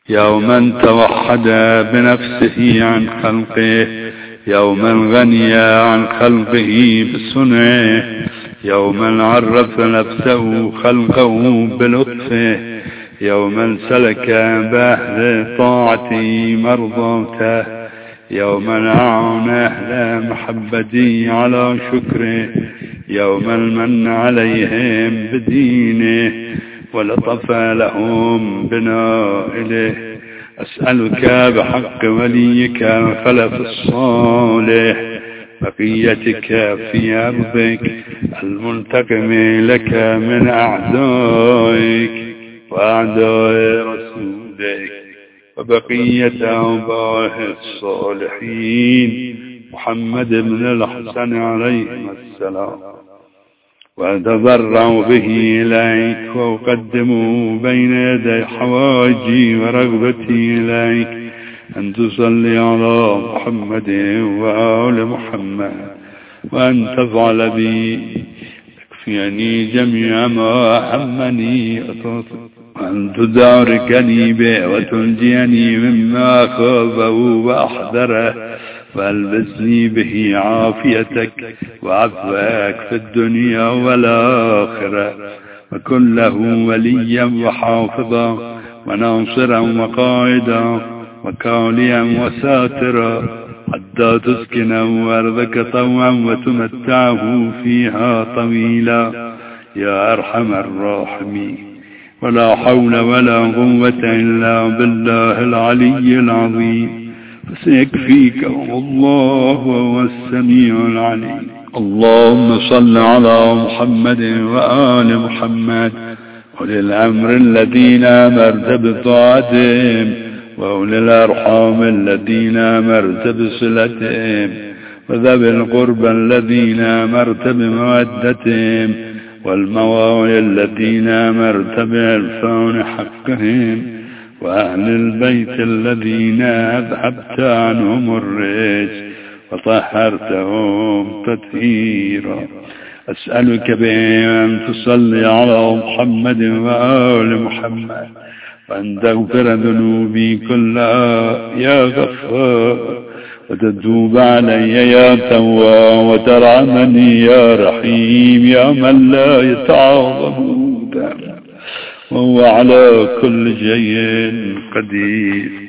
يوما توحد بنفسه عن خلقه، يوما غني عن خلقه بصنعه، يوما عرف نفسه خلقه بلطفه، يوما سلك بأهل طاعته مرضاته، يوما أعان أهل محبته على شكره، يوما من عليهم بدينه ولطف لهم بنائله. أسألك بحق وليك الخلف الصالح بقيتك في أرضك المنتقم لك من أعدائك وأعداء رسولك، وبقية أوباه الصالحين محمد بن الحسن عليه السلام، وأتضرع به إليك وأقدم بين يدي حواجي ورغبتي إليك أن تصلي على محمد وآل محمد، وأن تفعل بي تكفيني جميع ما همني وأن تداركني به وتنجيني مما خافه وأحذره، وألبسني به عافيتك وعفوك في الدنيا والآخرة، وكن له وليا وحافظا وناصرا وقائدا وكاليا وساترا حتى تسكنه أرضك طوعا وتمتعه فيها طويلا يا أرحم الراحمين. ولا حول ولا قوة إلا بالله العلي العظيم، فسيكفيك الله وهو السميع العليم. اللهم صل على محمد وآل محمد أولي الأمر الذين أمرت بطاعتهم، وأولي الأرحام الذين أمرت بصلتهم، وذوي القربى الذين أمرت بمودتهم، والموالي الذين أمرت بإرفان حقهم، وأهل البيت الذين أذهبت عنهم الرجس وطهرتهم تطهيرا. أسألك بأن تصلي على محمد وآل محمد، وأن تغفر ذنوبي كلها يا غفار، وتتوب علي يا تواب، وترحمني يا رحيم يا من لا يتعاظم وهو على كل شيء قدير.